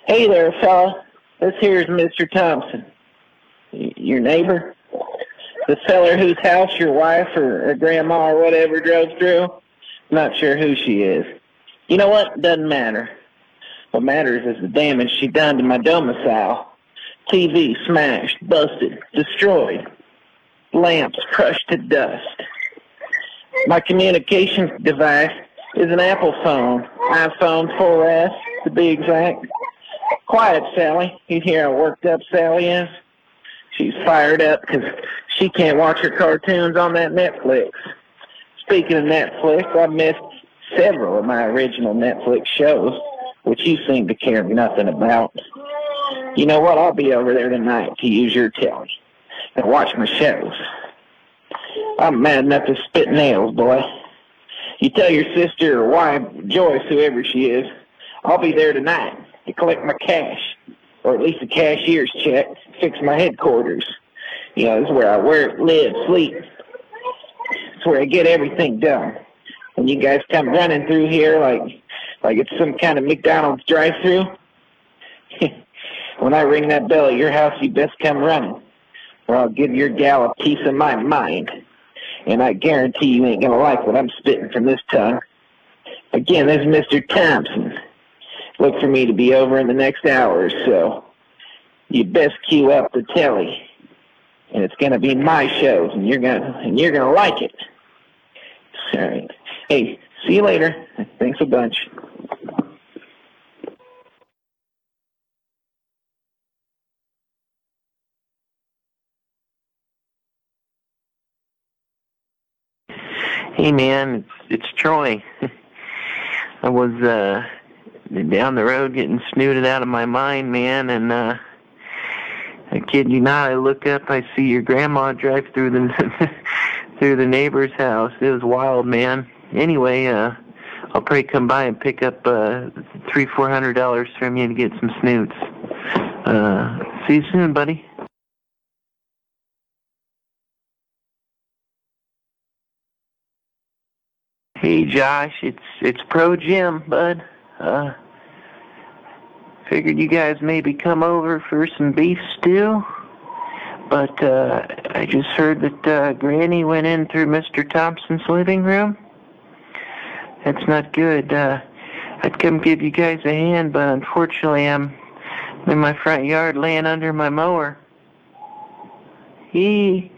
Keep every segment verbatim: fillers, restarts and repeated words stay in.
Hey there, fella. This here's Mister Thompson. Y- your neighbor? The feller whose house your wife or, or grandma or whatever drove through? Not sure who she is. You know what? Doesn't matter. What matters is the damage she done to my domicile. T V smashed, busted, destroyed. Lamps crushed to dust. My communications device is an Apple phone. iPhone four S, to be exact. Quiet, Sally. You hear how worked up Sally is? She's fired up because she can't watch her cartoons on that Netflix. Speaking of Netflix, I've missed several of my original Netflix shows, which you seem to care nothing about. You know what? I'll be over there tonight to use your telly and watch my shows. I'm mad enough to spit nails, boy. You tell your sister or wife, Joyce, whoever she is, I'll be there tonight to collect my cash, or at least a cashier's check, fix my headquarters. You know, this is where I work, live, sleep. It's where I get everything done. When you guys come running through here like like it's some kind of McDonald's drive-through, when I ring that bell at your house, you best come running, or I'll give your gal a piece of my mind. And I guarantee you ain't gonna like what I'm spitting from this tongue. Again, this is Mister Thompson. Look for me to be over in the next hour or so. You best cue up the telly, and it's gonna be my shows, and you're gonna and you're gonna like it. All right. Hey, see you later. Thanks a bunch. Hey man, it's, it's Troy. I was uh, down the road getting snooted out of my mind, man, and uh, I kid you not, I look up, I see your grandma drive through the through the neighbor's house. It was wild, man. Anyway, uh, I'll probably come by and pick up uh, three, four hundred dollars from you to get some snoots. Uh, see you soon, buddy. Hey Josh, it's it's Pro Jim, bud. Uh, figured you guys maybe come over for some beef stew, but uh, I just heard that uh, Granny went in through Mister Thompson's living room. That's not good. Uh, I'd come give you guys a hand, but unfortunately I'm in my front yard laying under my mower. He.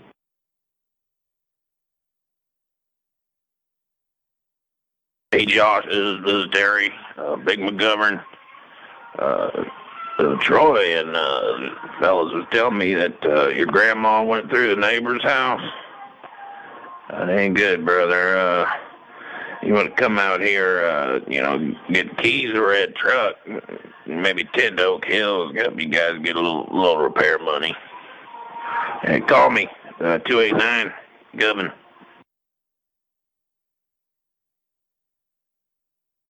Hey Josh, this is, this is Terry, uh, Big McGovern. Uh, uh, Troy and uh, fellas was telling me that uh, your grandma went through the neighbor's house. That ain't good, brother. Uh, you want to come out here, uh, you know, get keys to a red truck, maybe ten to Oak Hills, help you guys get a little, little repair money. Hey, call me, uh, two eight nine, Govern.